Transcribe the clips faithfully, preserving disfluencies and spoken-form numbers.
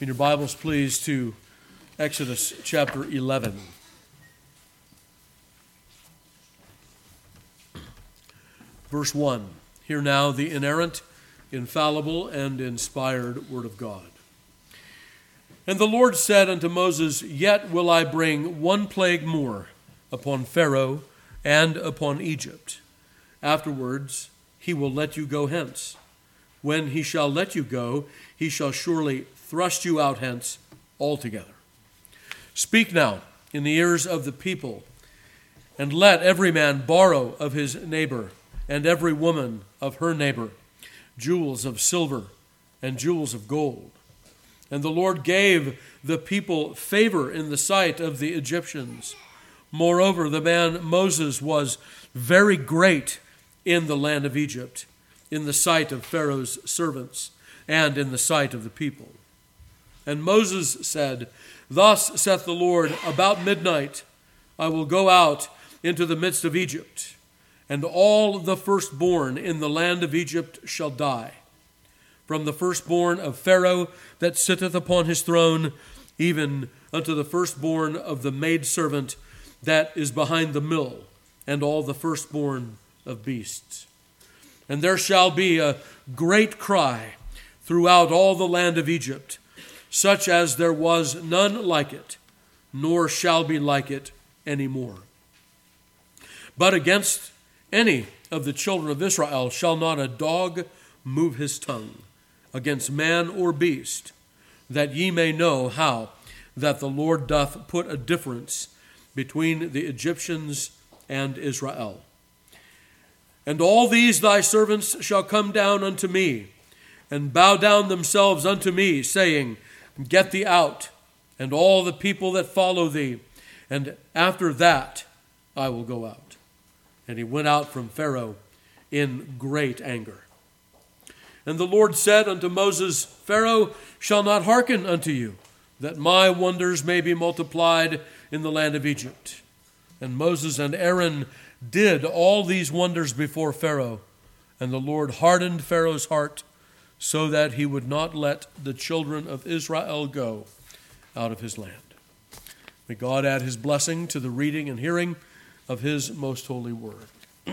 In your Bibles, please, to Exodus chapter eleven. Verse one. Hear now the inerrant, infallible, and inspired word of God. And the Lord said unto Moses, Yet will I bring one plague more upon Pharaoh and upon Egypt. Afterwards he will let you go hence. When he shall let you go, he shall surely thrust you out hence altogether. Speak now in the ears of the people, and let every man borrow of his neighbor, and every woman of her neighbor, jewels of silver and jewels of gold. And the Lord gave the people favor in the sight of the Egyptians. Moreover, the man Moses was very great in the land of Egypt, in the sight of Pharaoh's servants, and in the sight of the people. And Moses said, Thus saith the Lord, About midnight I will go out into the midst of Egypt, and all the firstborn in the land of Egypt shall die, from the firstborn of Pharaoh that sitteth upon his throne, even unto the firstborn of the maidservant that is behind the mill, and all the firstborn of beasts. And there shall be a great cry throughout all the land of Egypt, such as there was none like it, nor shall be like it any more. But against any of the children of Israel shall not a dog move his tongue against man or beast, that ye may know how that the Lord doth put a difference between the Egyptians and Israel. And all these thy servants shall come down unto me, and bow down themselves unto me, saying, Get thee out, and all the people that follow thee, and after that I will go out. And he went out from Pharaoh in great anger. And the Lord said unto Moses, Pharaoh shall not hearken unto you, that my wonders may be multiplied in the land of Egypt. And Moses and Aaron did all these wonders before Pharaoh, and the Lord hardened Pharaoh's heart, so that he would not let the children of Israel go out of his land. May God add his blessing to the reading and hearing of his most holy word.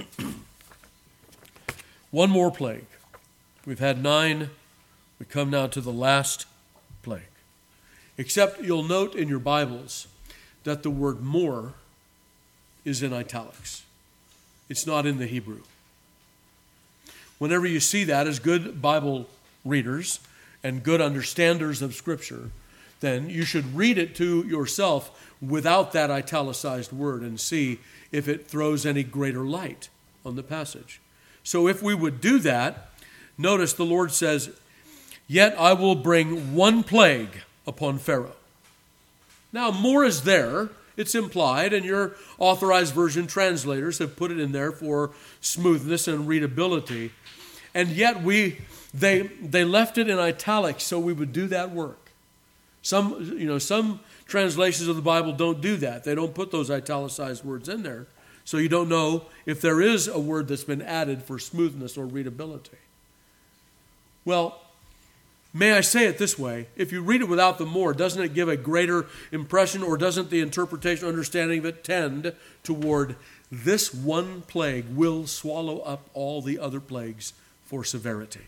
One more plague. We've had nine. We come now to the last plague. Except you'll note in your Bibles that the word more is in italics. It's not in the Hebrew. Whenever you see that, as good Bible readers and good understanders of Scripture, then you should read it to yourself without that italicized word and see if it throws any greater light on the passage. So if we would do that, notice the Lord says, Yet I will bring one plague upon Pharaoh. Now, more is there. It's implied, and your authorized version translators have put it in there for smoothness and readability. And yet we they they left it in italics so we would do that work. Some you know some translations of the Bible don't do that. They don't put those italicized words in there, so you don't know if there is a word that's been added for smoothness or readability. Well, may I say it this way? If you read it without the more, doesn't it give a greater impression, or doesn't the interpretation, understanding of it tend toward this one plague will swallow up all the other plagues for severity?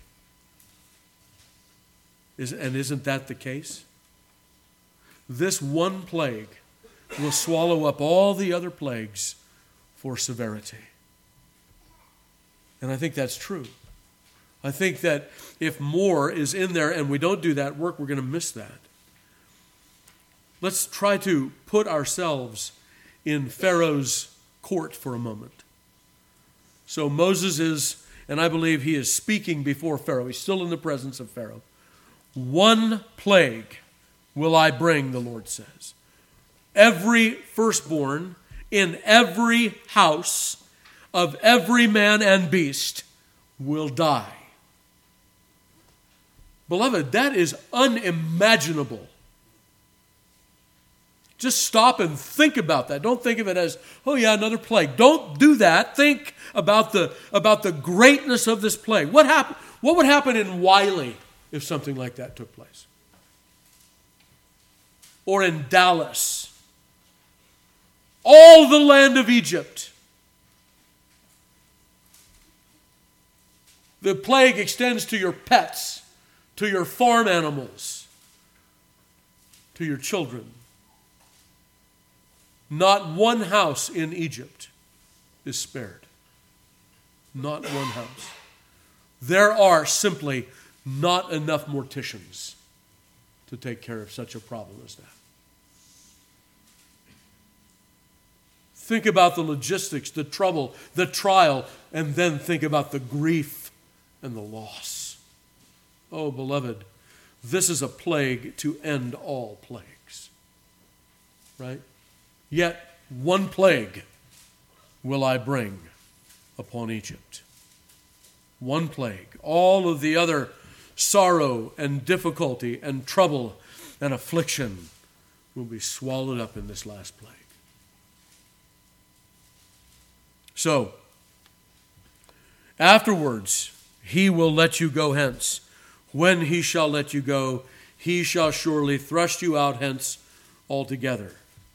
Is, and isn't that the case? This one plague will swallow up all the other plagues for severity. And I think that's true. I think that if more is in there and we don't do that work, we're going to miss that. Let's try to put ourselves in Pharaoh's court for a moment. So Moses is, and I believe he is speaking before Pharaoh. He's still in the presence of Pharaoh. One plague will I bring, the Lord says. Every firstborn in every house of every man and beast will die. Beloved, that is unimaginable. Just stop and think about that. Don't think of it as, oh yeah, another plague. Don't do that. Think about the, about the greatness of this plague. What happened? What would happen in Wiley if something like that took place? or in Dallas. All the land of Egypt. The plague extends to your pets, to your farm animals, to your children. Not one house in Egypt is spared. Not one house. There are simply not enough morticians to take care of such a problem as that. Think about the logistics, the trouble, the trial, and then think about the grief and the loss. Oh, beloved, this is a plague to end all plagues. Right? Yet one plague will I bring upon Egypt. One plague. All of the other sorrow and difficulty and trouble and affliction will be swallowed up in this last plague. So, afterwards, he will let you go hence. When he shall let you go, he shall surely thrust you out hence altogether.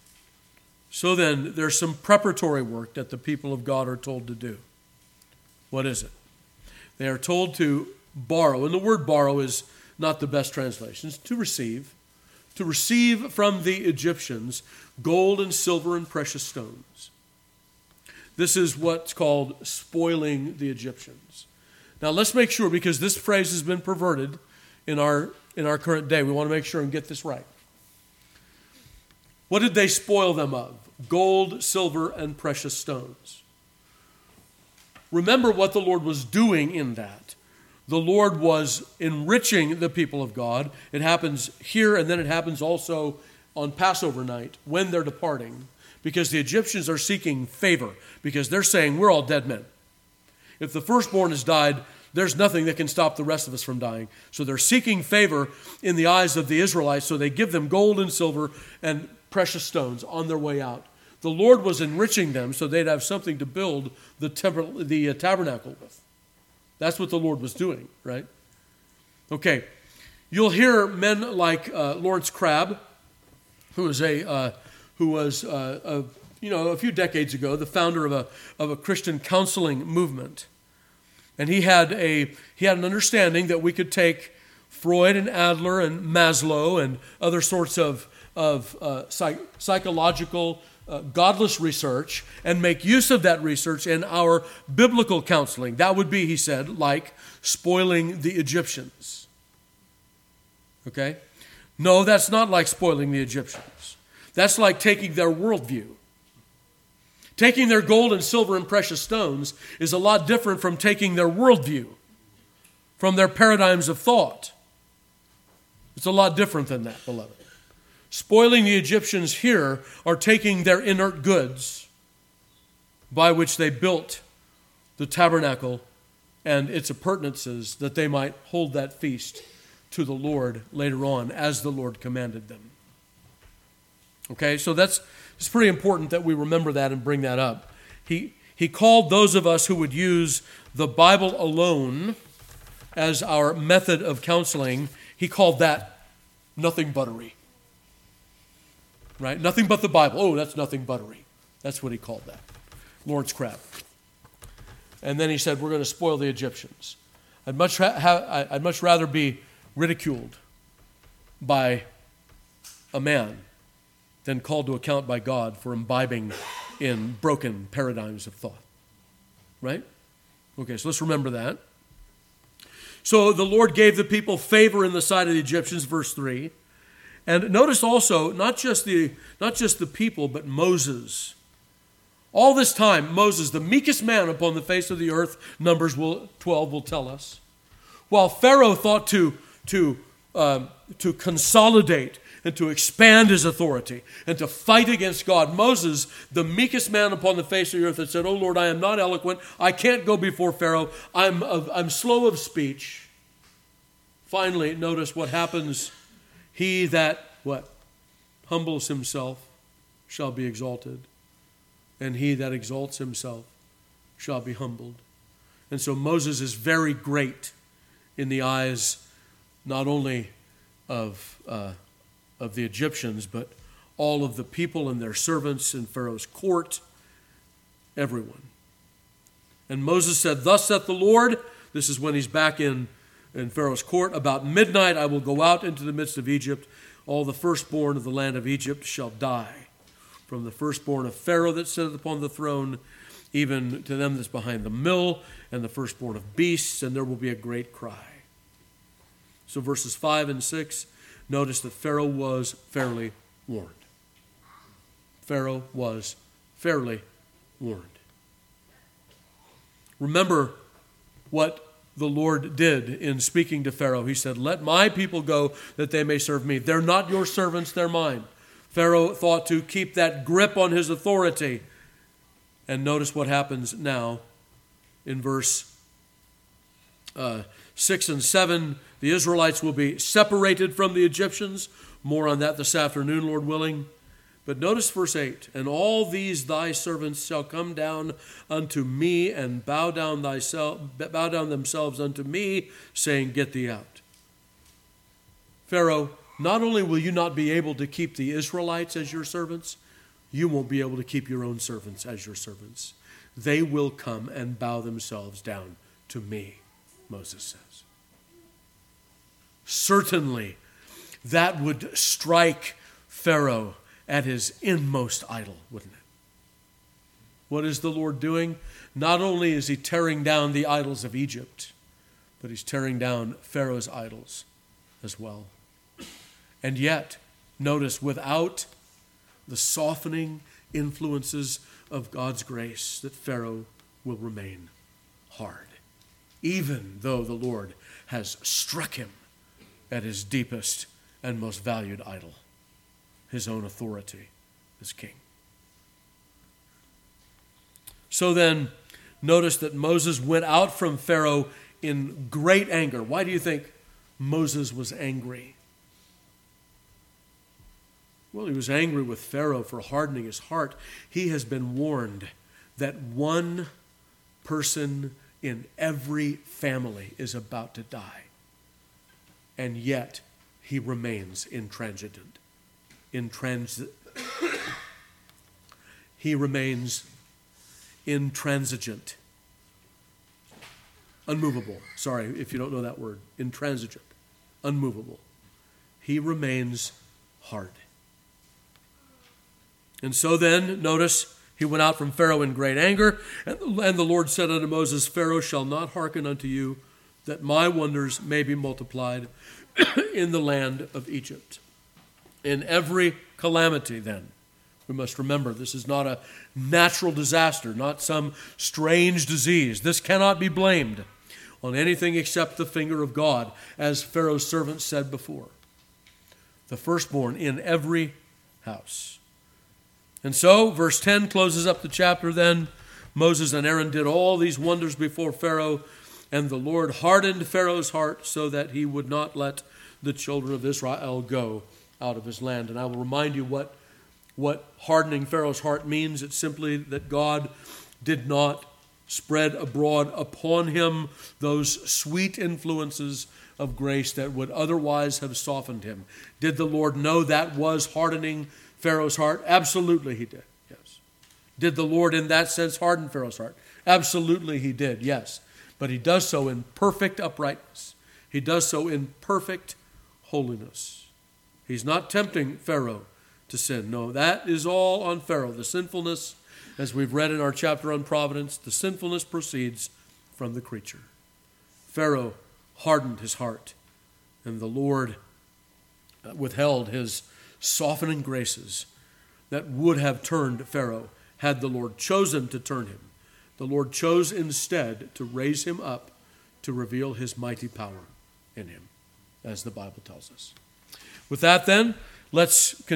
So then, there's some preparatory work that the people of God are told to do. What is it? They are told to borrow, and the word borrow is not the best translation. It's to receive. To receive from the Egyptians gold and silver and precious stones. This is what's called spoiling the Egyptians. Now let's make sure, because this phrase has been perverted in our, in our current day. We want to make sure and get this right. What did they spoil them of? Gold, silver, and precious stones. Remember what the Lord was doing in that. The Lord was enriching the people of God. It happens here, and then it happens also on Passover night when they're departing, because the Egyptians are seeking favor, because they're saying, we're all dead men. If the firstborn has died, there's nothing that can stop the rest of us from dying. So they're seeking favor in the eyes of the Israelites, so they give them gold and silver and precious stones on their way out. The Lord was enriching them so they'd have something to build the, temper- the uh, tabernacle with. That's what the Lord was doing, right? Okay, you'll hear men like uh, Lawrence Crabb, who was a uh, who was uh, a, you know a few decades ago the founder of a of a Christian counseling movement, and he had a he had an understanding that we could take Freud and Adler and Maslow and other sorts of of uh, psych- psychological. Uh, godless research and make use of that research in our biblical counseling. That would be, he said, like spoiling the Egyptians. Okay? No, that's not like spoiling the Egyptians. That's like taking their worldview. Taking their gold and silver and precious stones is a lot different from taking their worldview, from their paradigms of thought. It's a lot different than that, beloved. Spoiling the Egyptians here are taking their inert goods by which they built the tabernacle and its appurtenances that they might hold that feast to the Lord later on as the Lord commanded them. Okay, so that's it's pretty important that we remember that and bring that up. He, he called those of us who would use the Bible alone as our method of counseling, he called that nothing buttery. Right? Nothing but the Bible. Oh, that's nothing buttery. That's what he called that. Lawrence Crabb. And then he said, we're going to spoil the Egyptians. I'd much, ha- ha- I'd much rather be ridiculed by a man than called to account by God for imbibing in broken paradigms of thought. Right? Okay, so let's remember that. So the Lord gave the people favor in the sight of the Egyptians, verse three. And notice also, not just the not just the people, but Moses. All this time, Moses, the meekest man upon the face of the earth, Numbers will, twelve will tell us, while Pharaoh thought to, to, um, to consolidate and to expand his authority and to fight against God, Moses, the meekest man upon the face of the earth, had said, oh Lord, I am not eloquent. I can't go before Pharaoh. I'm, I'm slow of speech. Finally, notice what happens. He that, what? Humbles himself shall be exalted, and he that exalts himself shall be humbled. And so Moses is very great in the eyes not only of uh, of the Egyptians, but all of the people and their servants in Pharaoh's court, everyone. And Moses said, "Thus saith the Lord," this is when he's back in, in Pharaoh's court, "about midnight I will go out into the midst of Egypt. All the firstborn of the land of Egypt shall die, from the firstborn of Pharaoh that sitteth upon the throne, even to them that's behind the mill, and the firstborn of beasts, and there will be a great cry." So verses five and six, notice that Pharaoh was fairly warned. Pharaoh was fairly warned. Remember what the Lord did in speaking to Pharaoh. He said, "Let my people go that they may serve me. They're not your servants, they're mine." Pharaoh thought to keep that grip on his authority. And notice what happens now in verse uh, six and seven. The Israelites will be separated from the Egyptians. More on that this afternoon, Lord willing. But notice verse eight. "And all these thy servants shall come down unto me and bow down thyself, bow down themselves unto me, saying, Get thee out." Pharaoh, not only will you not be able to keep the Israelites as your servants, you won't be able to keep your own servants as your servants. They will come and bow themselves down to me, Moses says. Certainly, that would strike Pharaoh at his inmost idol, wouldn't it? What is the Lord doing? Not only is he tearing down the idols of Egypt, but he's tearing down Pharaoh's idols as well. And yet, notice, without the softening influences of God's grace, that Pharaoh will remain hard, even though the Lord has struck him at his deepest and most valued idol, his own authority as king. So then, notice that Moses went out from Pharaoh in great anger. Why do you think Moses was angry? Well, he was angry with Pharaoh for hardening his heart. He has been warned that one person in every family is about to die. And yet, he remains intransigent. Intrans- he remains intransigent. Unmovable. Sorry if you don't know that word. Intransigent. Unmovable. He remains hard. And so then, notice, he went out from Pharaoh in great anger, and the Lord said unto Moses, "Pharaoh shall not hearken unto you, that my wonders may be multiplied in the land of Egypt." In every calamity, then, we must remember this is not a natural disaster, not some strange disease. This cannot be blamed on anything except the finger of God, as Pharaoh's servant said before. The firstborn in every house. And so, verse ten closes up the chapter then. Moses and Aaron did all these wonders before Pharaoh, and the Lord hardened Pharaoh's heart so that he would not let the children of Israel go out of his land. And I will remind you what, what hardening Pharaoh's heart means. It's simply that God did not spread abroad upon him those sweet influences of grace that would otherwise have softened him. Did the Lord know that was hardening Pharaoh's heart? Absolutely he did, yes. Did the Lord in that sense harden Pharaoh's heart? Absolutely he did, yes. But he does so in perfect uprightness. He does so in perfect holiness. He's not tempting Pharaoh to sin. No, that is all on Pharaoh. The sinfulness, as we've read in our chapter on providence, the sinfulness proceeds from the creature. Pharaoh hardened his heart, and the Lord withheld his softening graces that would have turned Pharaoh had the Lord chosen to turn him. The Lord chose instead to raise him up to reveal his mighty power in him, as the Bible tells us. With that then, let's continue.